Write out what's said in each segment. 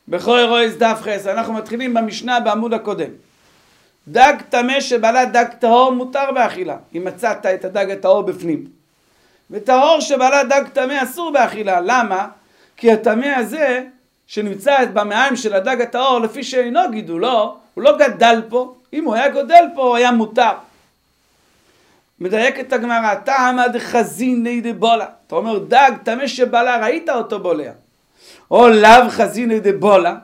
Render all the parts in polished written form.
בכל אירועי דף חס, אנחנו מתחילים במשנה בעמוד הקודם. דג טמא שבעלה דג טהור מותר באכילה, אם מצאת את הדג הטהור בפנים. וטהור שבעלה דג טמא אסור באכילה, למה? כי הטמא הזה שנמצא במעיים של הדג הטהור לפי שאינו גידולו, הוא לא גדל פה, אם הוא היה גודל פה הוא היה מותר. מדייקת הגמרא, טעמא דחזינא דבולע. אתה אומר דג טמא שבעלה ראית אותו בולע. או לאו חזינא דבולע.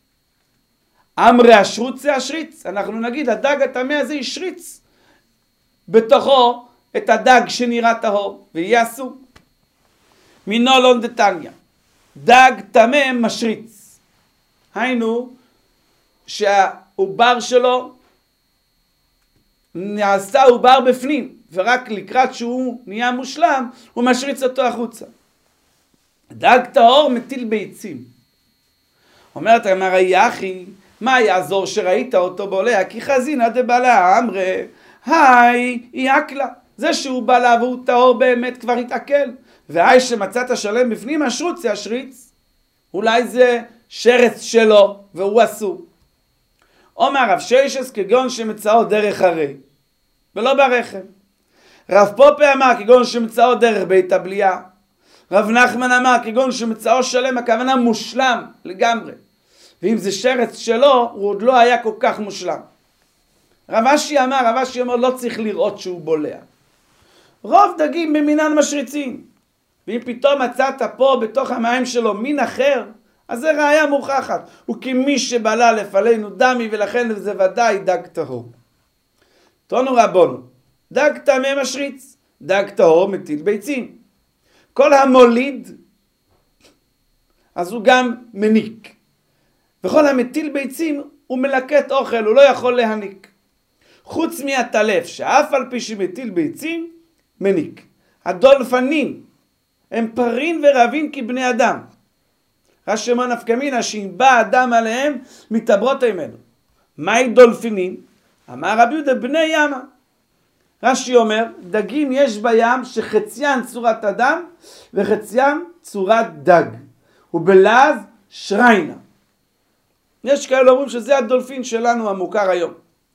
אמרי אשרוצה אשריץ. אנחנו נגיד הדג הטמא הזה ישריץ בתוכו את הדג שנראה טהור ויהיה אסור. מנולון דתניא. דג טמא משריץ. היינו שהעובר שלו נעשה עובר בפנים, ורק לקראת שהוא נהיה מושלם, הוא משריץ אותו החוצה. דג טהור מטיל ביצים. אומרת הגמרא יחי, מה יעזור שראית אותו בולע? כי חזינא דבלע אמרי, היי יקלה. זה שהוא בלע והוא טהור באמת כבר התעכל. והי שמצאת שלם בפנים השרוץ זה השריץ. אולי זה שרץ שלו והוא אסור. אומר רב שיישס כגון שמצאו דרך הרי ולא ברחם. רב פופה אמר כגון שמצאו דרך בית הבליעה. רב נחמן אמר כגון שמצאו שלם, הכוונה מושלם לגמרי. ואם זה שרץ שלו הוא עוד לא היה כל כך מושלם. רב אשי אמר לא צריך לראות שהוא בולע. רוב דגים במינן משריצים. ואם פתאום מצאת פה בתוך המים שלו מין אחר, אז זה ראיה מוכחת. וכמי שבלע לפנינו דמי, ולכן זה ודאי דג טהור. תונו רבונו, דג טמא משריץ, דג טהור מטיל ביצים. כל המוליד, אז הוא גם מניק. וכל המטיל ביצים הוא מלקט אוכל, הוא לא יכול להניק. חוץ מהטלף, שאף על פי שמטיל ביצים, מניק. הדולפנים הם פרין ורבים כבני אדם. רש"י אמר נפקא מינה שאם בא אדם עליהם מתעברות ממנו. מהי דולפינים? אמר רבי יהודה בני ימה. רש"י אומר דגים יש בים שחציין צורת אדם וחציין צורת דג. ובלעז שריינה. יש כאלה אומרים שזה הדולפין שלנו המוכר היום.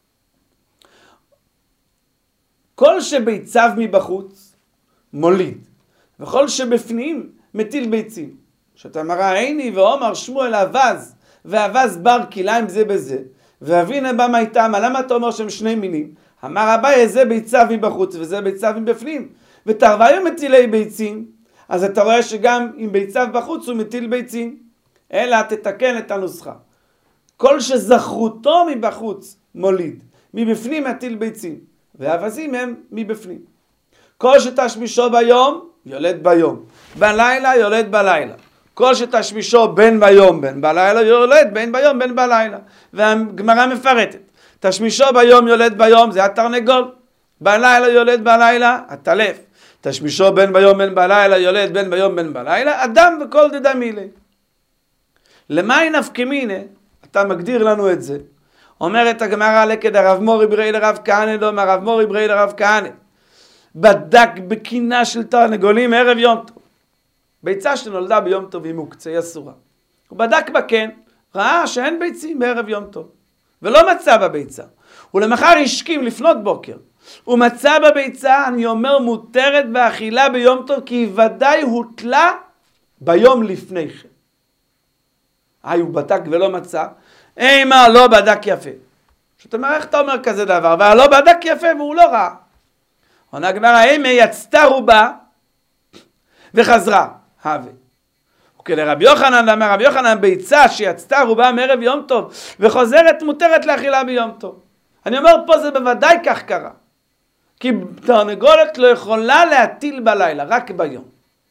כל שביציו מבחוץ מוליד, וכל שבפנים מטיל ביצים. שאתה מראה עיני ואומר שמואל אבז, ואבז בר כליים זה בזה, ואבינה במה איתם, למה אתה אומר שהם שני מינים? אמר אביי זה ביציו מבחוץ וזה ביציו מבפנים, ותרוויו מטילי ביצים, אז אתה רואה שגם עם ביציו בחוץ הוא מטיל ביצים, אלא תתקן את הנוסחה. כל שזכרותו מבחוץ מוליד, מבפנים מטיל ביצים, והאבזים הם מבפנים. כל שתשמישו ביום, יולד ביום. בלילה, יולד בלילה. כל שתשמישו בין ביום, בין בלילה, יולד בין ביום, בין בלילה. והגמרא מפרטת. תשמישו ביום, יולד ביום, זה התרנגול. בלילה, יולד בלילה, הטלף. תשמישו בין ביום, בין בלילה, יולד בין ביום, בין בלילה, אדם וכל דדמילי. למאי נפקא מינה, אתה מגדיר לנו את זה. אומרת הגמרא לקד הרב מורי ברי לרב כהנא, לא מהרב מורי ברי לרב כהנא. בדק בקינה של תרנגולים ערב יום טוב. ביצה שנולדה ביום טוב היא מוקצה, היא אסורה. הוא בדק בקן, ראה שאין ביצים בערב יום טוב. ולא מצא בביצה. ולמחר השכים לפנות בוקר. הוא מצא בביצה, אני אומר, מותרת באכילה ביום טוב, כי היא ודאי הוטלה ביום לפני כן. הוא בדק ולא מצא. מה לא בדק יפה. שאתה אומר, איך אתה אומר כזה דבר? והלא בדק יפה והוא לא ראה. עונה הגמרא, יצתה רובה וחזרה. הווה. וכלרבי יוחנן, אמר רבי יוחנן, ביצה שיצתה רובה מערב יום טוב וחוזרת מותרת לאכילה ביום טוב. אני אומר פה זה בוודאי כך קרה. כי תרנגולת לא יכולה להטיל בלילה, רק ביום.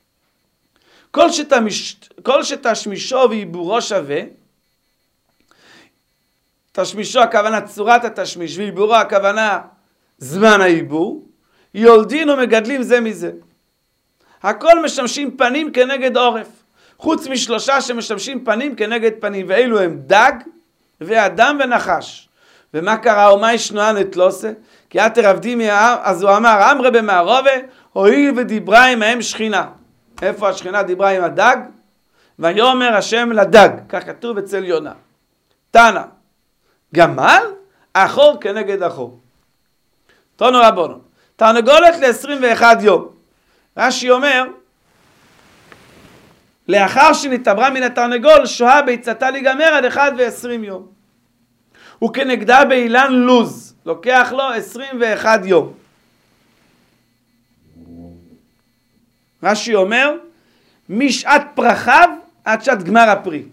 כל שתשמישו ועיבורו שווה, תשמישו הכוונה צורת התשמיש, ועיבורו הכוונה זמן העיבור, יולדין ומגדלים זה מזה. הכל משמשים פנים כנגד עורף, חוץ משלושה שמשמשים פנים כנגד פנים, ואלו הם דג ואדם ונחש. ומה קרה? ומה ישנועה נתלוסה? כי אתר עבדי מהעם, אז הוא אמר, אמרה במערובה, הואיל ודיברה עמהם שכינה. איפה השכינה דיברה עם הדג? ויאמר השם לדג, כך כתוב אצל יונה. תנא, גמל, אחור כנגד אחור. תנו רבנו, תרנגולת ל-21 יום. רש"י אומר, לאחר שנתעברה מן התרנגול, שוהה ביצתה להיגמר עד 1 ו-20 יום. וכנגדה באילן לוז, לוקח לו 21 יום. רש"י אומר, משעת פרחיו עד שעת גמר הפרי.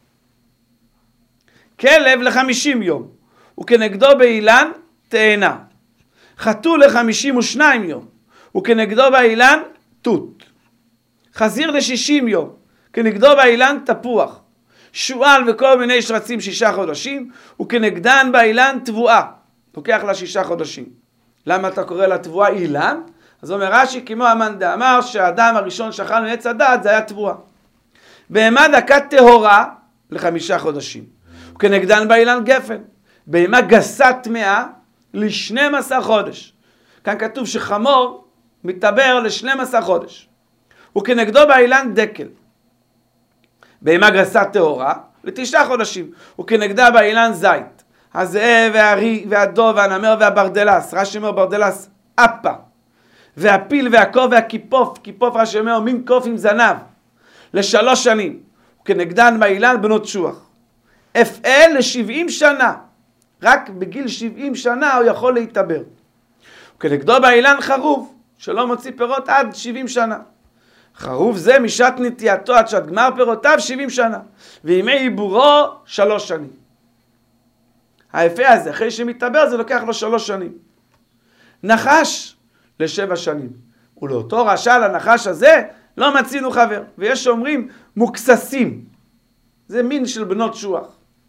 כלב ל-50 יום, וכנגדו באילן תאנה. חתול ל-52 יום, וכנגדו באילן תות. חזיר ל-60 יום, כנגדו באילן תפוח. שועל וכל מיני שרצים 6 חודשים, וכנגדן באילן תבואה. לוקח לה 6 חודשים. למה אתה קורא לה תבואה אילן? אז אומר רש"י, כמו המאן דאמר שהאדם הראשון שאכל מעץ הדעת זה היה תבואה. בהמה דקת טהורה ל5 חודשים. וכנגדן באילן גפן. בהמה גסה טמאה ל12 חודש. כאן כתוב שחמור מתעבר ל12 חודש. וכנגדו באילן דקל. בהמה גסה טהורה ל9 חודשים. וכנגדה באילן זית. הזאב והארי והדוב והנמר והברדלס. רש"י אומר ברדלס אפה. והפיל והקוף והכיפוף. כיפוף רש"י אומר מין קוף עם זנב. ל3 שנים. וכנגדן באילן בנות שוח. אפעל ל70 שנה. רק בגיל 70 שנה הוא יכול להתעבר. וכנגדו באילן חרוב, שלא מוציא פירות עד 70 שנה. חרוב זה משעת נטייתו עד שעת גמר פירותיו 70 שנה. וימי עיבורו 3 שנים. האפה הזה, אחרי שמתעבר, זה לוקח לו 3 שנים. נחש ל7 שנים. ולאותו רשע לנחש הזה לא מצינו חבר. ויש שאומרים מוקססים. זה מין של בנות שוח.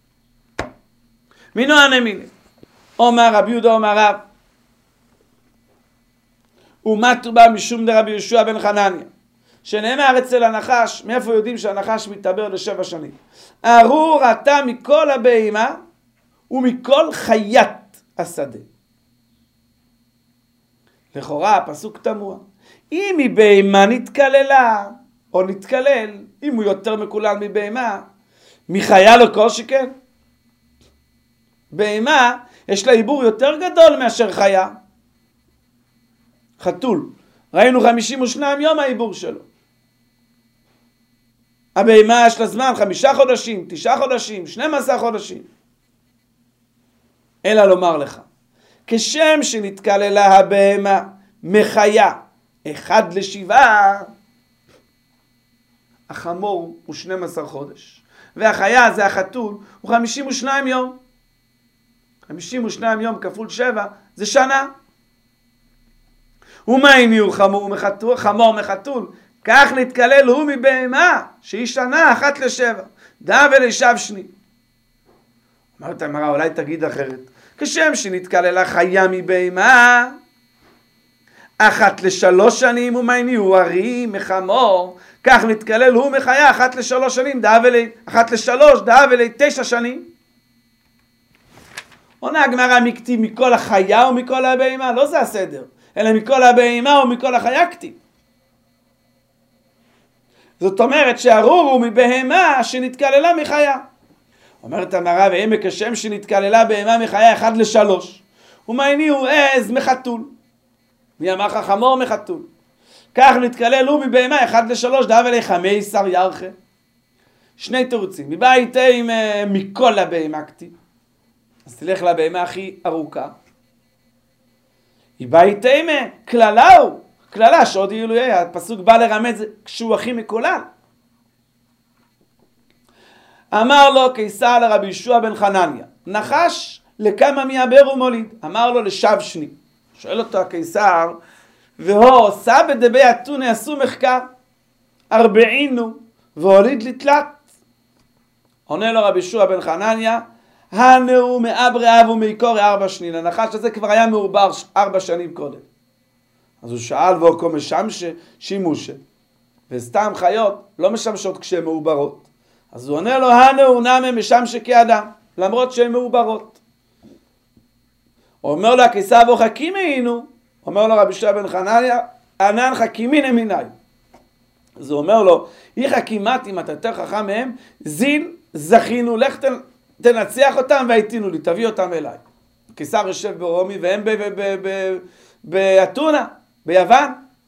מינו הנמיני. אומר רבי יהודה אומר רב. ומתו בה משום דרבי יהושע בן חנניה. שנאמר אצל הנחש, מאיפה יודעים שהנחש מתעבר ל7 שנים? ארור אתה מכל הבהמה ומכל חיית השדה. לכאורה הפסוק תמוה. אם היא בהמה נתקללה או נתקלל, אם הוא יותר מקולל מבהמה, מחיה לו כל שכן. בהמה יש לה עיבור יותר גדול מאשר חיה. חתול, ראינו 52 יום העיבור שלו. הבהמה יש לה זמן 5 חודשים, 9 חודשים, 12 חודשים. אלא לומר לך, כשם שנתקללה הבהמה מחיה 1 ל7, החמור הוא 12 חודש. והחיה זה החתול הוא 52 יום. 52 יום כפול 7 זה שנה. ומה הניעו חמור מחתול? כך נתקלל הוא מבהמה שהיא שנה 1 ל7. דא ולשב שני. אומרת המראה, אולי תגיד אחרת. כשם שנתקללה חיה מבהמה 1 ל3 שנים, ומה הניעו ארי מחמור, כך נתקלל הוא מחיה 1 ל3 שנים, 1 ל3, דא ול9 שנים. עונה הגמרא מכתיב מכל החיה ומכל הבהמה, לא זה הסדר, אלא מכל הבהמה ומכל החיה כתיב. זאת אומרת שהארור הוא מבהמה שנתקללה מחיה. אומרת המראה, ועמק השם שנתקללה בהמה מחיה 1 ל3, ומה הניעו עז מחתול. מי אמר לך חמור מחתול? כך נתקלל הוא מבהמה 1 ל3, דא ול15 ירחה. 2 תירוצים. מבית עם מכל הבהמה כתיב. אז תלך לבהמה הכי ארוכה. היא בית עם כללה הוא. כללה שעוד יהיו יהיה. הפסוק בא לרמז כשהוא הכי מקולל. אמר לו קיסר לרבי יהושע בן חנניה, נחש לכמה מעבר ומוליד? אמר לו לשב שני. שואל אותו הקיסר, והוא סבא דבי אתוני עשו מחקר, 40 והוליד לתלת. עונה לו רבי יהושע בן חנניה, הנו מאברי אב ומעיקורי 4 שנים. הנחש הזה כבר היה מעובר 4 שנים קודם. אז הוא שאל ואוקו משמש שימושה. וסתם חיות לא משמשות כשהן מעוברות. אז הוא עונה לו, הנו נמה משמש כאדם, למרות שהן מעוברות. אומר לו הקיסר וחכים היינו, אומר לו רבי יהושע בן חנניה, ענן חכימין מיני. אז הוא אומר לו, איך כמעט אם אתה יותר חכם מהם, זין, זכינו, לך תנצח אותם והייתינו לי, תביא אותם אליי. קיסר יושב ברומי והם באתונה, ביוון.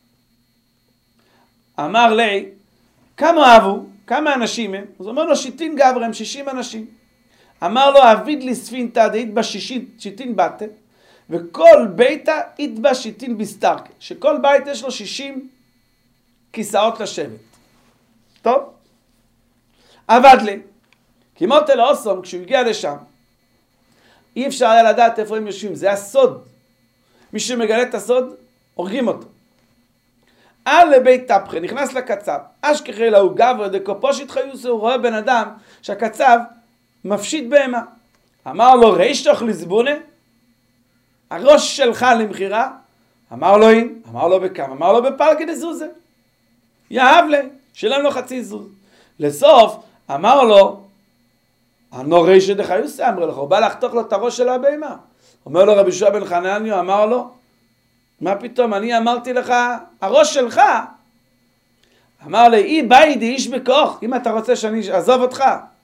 אמר לי, כמה אהבו? כמה אנשים הם? אז הוא אומר לו, 60 גבר, הם 60 אנשים. אמר לו, אביד לי ספינתא דאית בה 60 בתה, וכל ביתה אית בה 60 בסתרקה. שכל בית יש לו 60 כיסאות לשבת. טוב? עבד לי. כי מוטל אוסום, כשהוא הגיע לשם, אי אפשר היה לדעת איפה הם יושבים. זה הסוד. מי שמגלה את הסוד, הורגים אותו. על לבית תפחה, נכנס לקצב. אשכחי להוא גבר דקופושית חיוסו, הוא רואה בן אדם שהקצב מפשיט בהמה. אמר לו, ריש תוך לזבונה? הראש שלך למחירה? אמר לו, אין. אמר לו בכמה? אמר לו בפלגי דזוזה. יאהב לי, שילם לו חצי זוז. לסוף, אמר לו, אנו ריש דחיוסו, אמר לך, הוא בא לחתוך לו את הראש של הבהמה. אומר לו רבי יהושע בן חנניה, אמר לו, מה פתאום, אני אמרתי לך, הראש שלך. אמר לי, אי באי די איש בכוח, אם אתה רוצה שאני אעזוב אותך.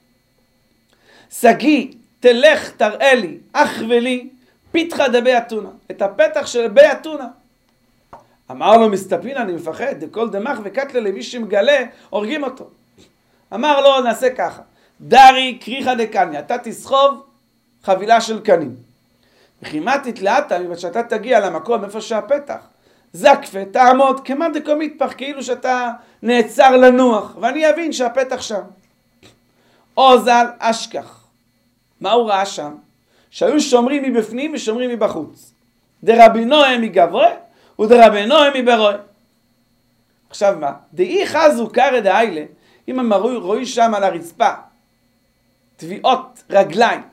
סגי, תלך תראה לי, אח ולי, פיתחה דבי אתונה, את הפתח של בי אתונה. אמר לו, מסתפין, אני מפחד, דכל דמח וקטלה למי שמגלה, הורגים אותו. אמר לו, נעשה ככה, דרי קריחה דקניה, אתה תסחוב חבילה של קנים. וכמעט התלעת, שאתה תגיע למקום איפה שהפתח, זקפה, תעמוד, כמעט דקום מתפח, כאילו שאתה נעצר לנוח, ואני אבין שהפתח שם. עוזל אשכח. מה הוא ראה שם? שהיו שומרים מבפנים ושומרים מבחוץ. דרבינו הם מגברה, ודרבינו הם מברוי. עכשיו מה? דאי חזו קרא דאיילה, אם הם רואים שם על הרצפה, טביעות רגליים,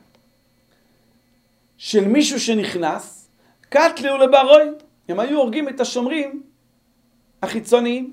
של מישהו שנכנס, קטלו לברוי, הם היו הורגים את השומרים החיצוניים.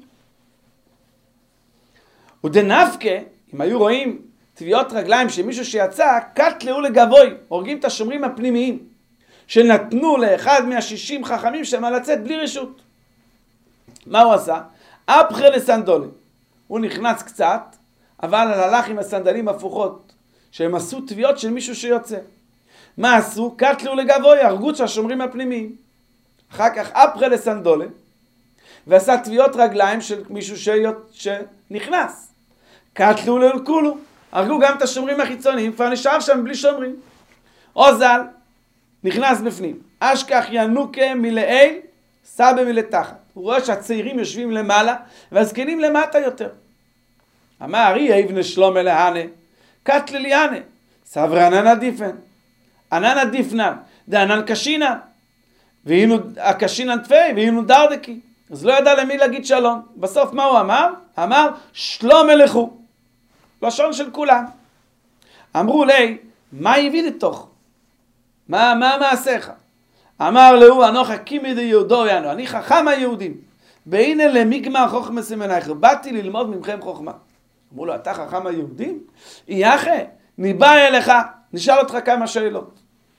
ודנפקה, אם היו רואים טביעות רגליים של מישהו שיצא, קטלו לגבוי, הורגים את השומרים הפנימיים, שנתנו לאחד מה60 חכמים שמה לצאת בלי רשות. מה הוא עשה? אפחה לסנדולים. הוא נכנס קצת, אבל הלך עם הסנדלים הפוכות, שהם עשו טביעות של מישהו שיוצא. מה עשו? קטלו לגבוי, הרגו את השומרים הפנימיים. אחר כך אפחה לסנדולה, ועשה טביעות רגליים של מישהו שנכנס. קטלו לכולו, הרגו גם את השומרים החיצוניים, כבר נשאר שם בלי שומרים. עוזל, נכנס בפנים. אשכח ינוקה מלעיל, סבא מלתחת. הוא רואה שהצעירים יושבים למעלה, והזקנים למטה יותר. אמר, אי אבנה שלום אלהנה, קטלה ליאנה, סברנן עדיפן. ענן עדיפנן, דענן קשינן, והיינו הקשינן תפי, והיינו דרדקי. אז לא ידע למי להגיד שלום. בסוף מה הוא אמר? אמר, שלום אלכו. לשון של כולם. אמרו לי, מה הביא לתוך? מה מעשיך? אמר לו, אנוך הקימי דיהודו יענו, אני חכם היהודים. והנה למיגמר חוכמה סמנייך, באתי ללמוד ממכם חוכמה. אמרו לו, אתה חכם היהודים? יחי, ניבא אליך, נשאל אותך כמה שאלות.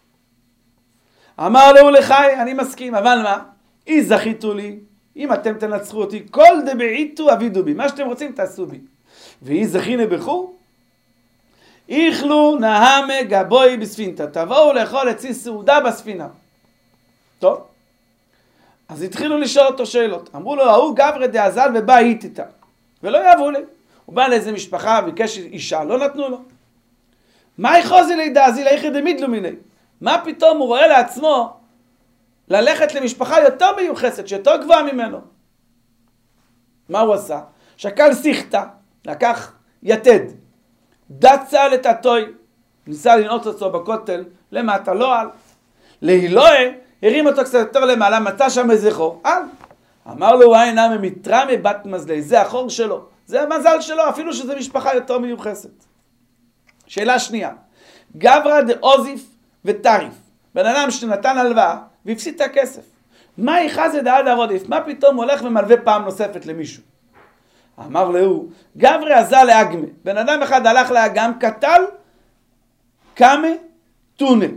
אמר לו לחי, אני מסכים, אבל מה? אי זכיתו לי, אם אתם תנצחו אותי, כל דבעיתו אבידו בי, מה שאתם רוצים תעשו בי. ואי זכינה בכו, איכלו נהמה גבוי בספינתא, תבואו לאכול עצי סעודה בספינה. טוב, אז התחילו לשאול אותו שאלות. אמרו לו, ההוא גברי דאזל ובא איתה, ולא יאהבו לי. הוא בא לאיזה משפחה, ביקש אישה, לא נתנו לו. מה יחוזי לי דאזיל, איך דמידלו מיני? מה פתאום הוא רואה לעצמו ללכת למשפחה יותר מיוחסת, שיותר גבוהה ממנו? מה הוא עשה? שקל שיחתה, לקח יתד, דצה לתתוי, ניסה לנעוץ אותו בכותל, למטה לא על. להילואה, הרים אותו קצת יותר למעלה, מצא שם איזה חור, על. אמר לו, וואי נאמה מתרמי בת מזלי, זה החור שלו, זה המזל שלו, אפילו שזה משפחה יותר מיוחסת. שאלה שנייה, גברא דאוזיף וטריף, בן אדם שנתן הלוואה והפסיד את הכסף. מה יחזה דעד ערודיף? מה פתאום הולך ומלווה פעם נוספת למישהו? אמר לו, גברא עזה לאגמה, בן אדם אחד הלך לאגם, קטל קמה טונה.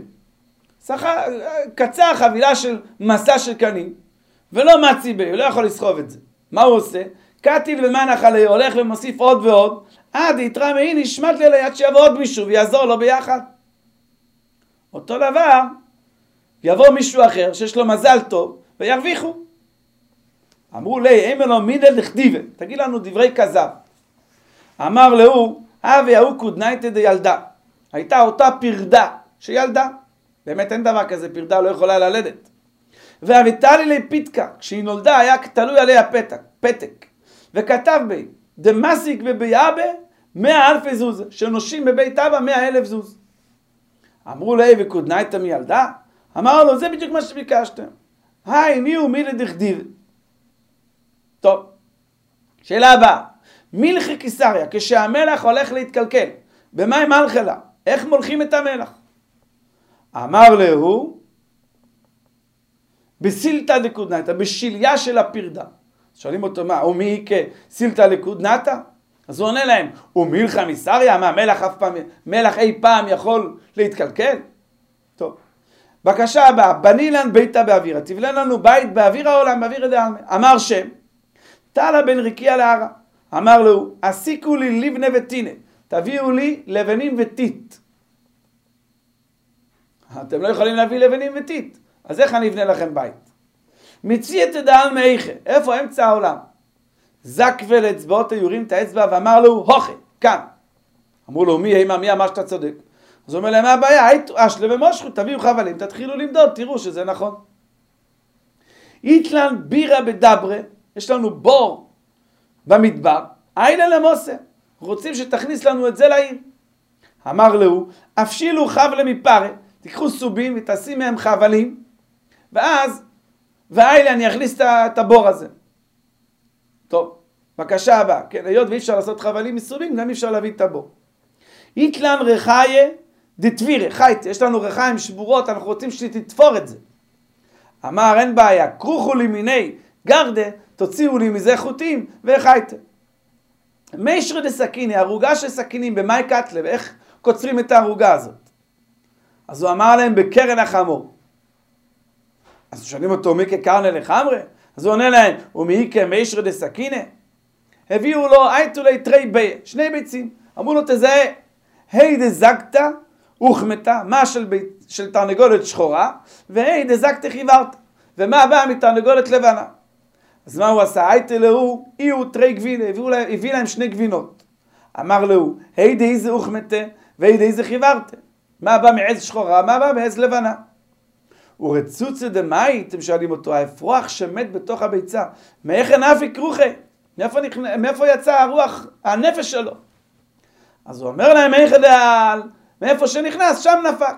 קצר חבילה של מסע של קנים, ולא מצי בי, הוא לא יכול לסחוב את זה. מה הוא עושה? קטיל ומנח עלי, הולך ומוסיף עוד ועוד, עד יתרא מאי נשמט לי ליד שיבוא עוד מישהו ויעזור לו ביחד. אותו דבר, יבוא מישהו אחר שיש לו מזל טוב וירוויחו. אמרו לי, אין לו מידל דכתיבה, תגיד לנו דברי כזב. אמר לו, אבי ההוא קודנייתא דילדה. הייתה אותה פרדה שילדה. באמת אין דבר כזה, פרדה לא יכולה ללדת. והביתה לי לפיתקה, כשהיא נולדה היה תלוי עליה פתק. וכתב בי, דמסיק וביאבה 100,000 זוז, שנושים בבית אבא 100,000 זוז. אמרו לי, וקודנייתא מילדה? אמר לו, זה בדיוק מה שביקשתם. היי, מי הוא מילי דכתיבה? טוב, שאלה הבאה. מלכי קיסריה, כשהמלך הולך להתקלקל, במה מלכה לה? איך מולכים את המלך? אמר לו, בסילתא דקודנייתא, בשיליה של הפרדה. שואלים אותו מה, ומי כסילתא דקודנייתא? אז הוא עונה להם, ומלכה מיסריה, מה מלך אי פעם יכול להתקלקל? טוב, בקשה הבאה, בני לן ביתה באווירה, תבנה לנו בית באוויר העולם, באוויר דעלמא. אמר שם, תלה בן רקיע להרע. אמר לו, הסיקו לי לבנה וטינה, תביאו לי לבנים וטיט. אתם לא יכולים להביא לבנים וטיט, אז איך אני אבנה לכם בית? מציאת דעלמא איכה, איפה אמצע העולם? זק ולאצבעות יורים את האצבע ואמר לו, הוכה, כאן. אמרו לו, מי אמר שאתה צודק? אז הוא אומר להם, מה הבעיה? אשלה ומשכו, תביאו חבלים, תתחילו למדוד, תראו שזה נכון. איתלן בירה בדברה, יש לנו בור במדבר, איילה למוסה, רוצים שתכניס לנו את זה לעיר. אמר לו, אפשילו חבלה מפרה, תיקחו סובים ותשים מהם חבלים, ואז, ואיילה אני אכניס את הבור הזה. טוב, בקשה הבאה, כן, היות ואי אפשר לעשות חבלים מסובים, גם אי אפשר להביא את הבור. איתלן רחיה דתבירה, חייט, יש לנו רחיים שבורות, אנחנו רוצים שתתפור את זה. אמר, אין בעיה, כרוכו לי מיני גרדה, תוציאו לי מזה חוטים, וחייט. מישרי דסכיני, הרוגה של סכינים, במאי קטלה, ואיך קוצרים את ההרוגה הזאת? אז הוא אמר להם, בקרן החמור. אז שואלים אותו, מי כקרנה לחמרה? אז הוא עונה להם, ומי כמישרי דסכיני? הביאו לו, הייתו לי תרי בי, 2 ביצים. אמרו לו, תזהה, היי דזגתא הוחמתה, מה של תרנגולת שחורה, והי דזגתא חיוורת. ומה הבא מתרנגולת לבנה? אז מה הוא עשה? הייתו לו, איהו תרי גבינה, הביא להם 2 גבינות. אמר לו, היי דאיזה הוחמתה, והי דאיזה חיוורת. מה הבא מעז שחורה, מה הבא מעז לבנה? ורצוצה דמאי, אתם שואלים אותו, האפרוח שמת בתוך הביצה, מאיך נפי כרוכה? מאיפה יצא הרוח, הנפש שלו? אז הוא אומר להם, איך דעל, מאיפה שנכנס, שם נפק.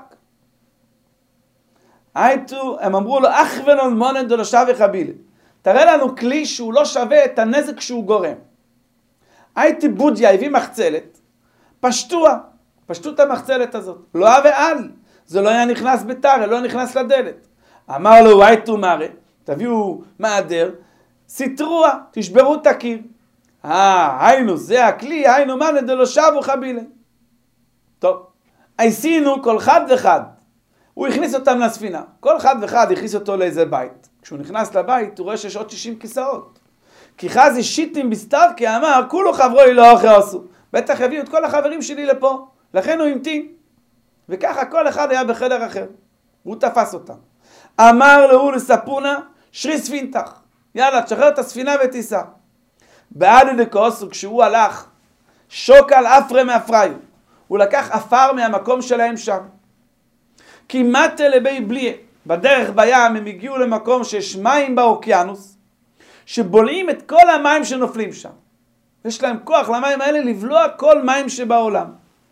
הם אמרו לו, אחוונון מונן דו לא שווה חבילה. תראה לנו כלי שהוא לא שווה את הנזק שהוא גורם. הייתי בודיה, הביא מחצלת, פשטו את המחצלת הזאת. לא ועל, זה לא היה נכנס בתרה, לא נכנס לדלת. אמר לו, הייתו מראה, תביאו מעדר, סיטרוה, תשברו את הקיר. היינו, זה הכלי, היינו מונן דו לא שבו חבילה. טוב, עשינו כל אחד ואחד. הוא הכניס אותם לספינה. כל אחד ואחד הכניס אותו לאיזה בית. כשהוא נכנס לבית, הוא רואה שיש עוד 60 כיסאות. כי חזי שיטים בסתרקי אמר, כולו חברוי לא אחרי עשו. בטח הביאו את כל החברים שלי לפה. לכן הוא המתין. וככה כל אחד היה בחדר אחר. והוא תפס אותם. אמר לו לספונה, שרי ספינתך. יאללה, תשחרר את הספינה ותיסע. בעד דקוסו, כשהוא הלך, שוקל אפרה מאפריו. הוא לקח אפר מהמקום שלהם שם. כמעט לבי בליה, בדרך בים הם הגיעו למקום שיש מים באוקיינוס, שבולעים את כל המים שנופלים שם. יש להם כוח למים האלה לבלוע כל מים שבעולם.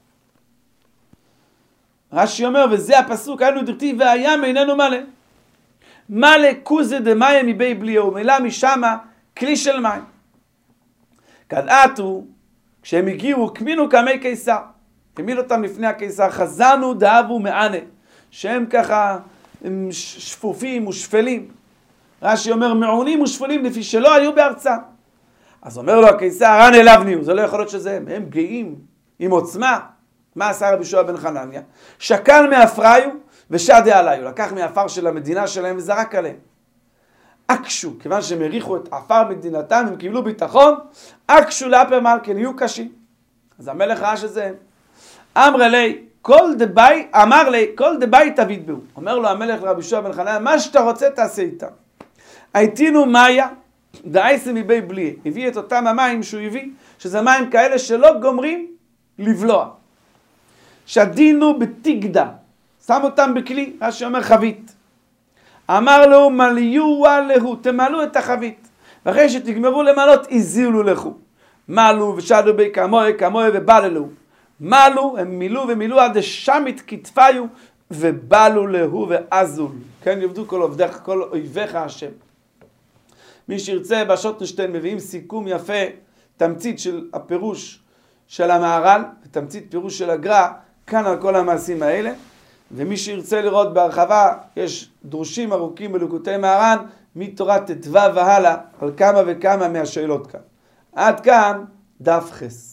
רש"י אומר, וזה הפסוק, היינו דכתיב, והים איננו מלא. מלא כוזה דמיה מבי בליה, ומילא משמה כלי של מים. כדעתו, כשהם הגיעו, כמינו כמי קיסר. העמיד אותם לפני הקיסר, חזנו דאבו מענה, שהם ככה הם שפופים ושפלים. רש"י אומר, מעונים ושפלים לפי שלא היו בארצם. אז אומר לו הקיסר, רן אליו ניהו, זה לא יכול להיות שזה הם גאים עם עוצמה. מה עשה רבי יהושע בן חנניה? שקל מאפריו ושדה עליו, לקח מאפר של המדינה שלהם וזרק עליהם. אקשו, כיוון שהם הריחו את עפר מדינתם, הם קיבלו ביטחון, אקשו לאפר מלכן, יהיו קשים. אז המלך ראה שזה אמר לי, כל דבי תביד בו. אומר לו המלך לרבי יהושע בן חנניה, מה שאתה רוצה תעשה איתם. הייתינו מאיה, דאייסה מבי בלי. הביא את אותם המים שהוא הביא, שזה מים כאלה שלא גומרים לבלוע. שדינו בתגדה, שם אותם בכלי, מה שאומר חבית. אמר לו, מליוה להו, תמלאו את החבית. ואחרי שתגמרו למלות, הזילו לכו. מלו ושדו בי כמוה ובללו. מלו, הם מילאו עד שמית כתפיו, ובלו להו ועזול. כן, יעבדו כל אויביך השם. מי שירצה בשוטנשטיין מביאים סיכום יפה, תמצית של הפירוש של המהר"ל, ותמצית פירוש של הגר"א, כאן על כל המעשים האלה. ומי שירצה לראות בהרחבה, יש דרושים ארוכים בליקוטי מהר"ן, מתורת ט"ו והלאה, על כמה וכמה מהשאלות כאן. עד כאן דף חס.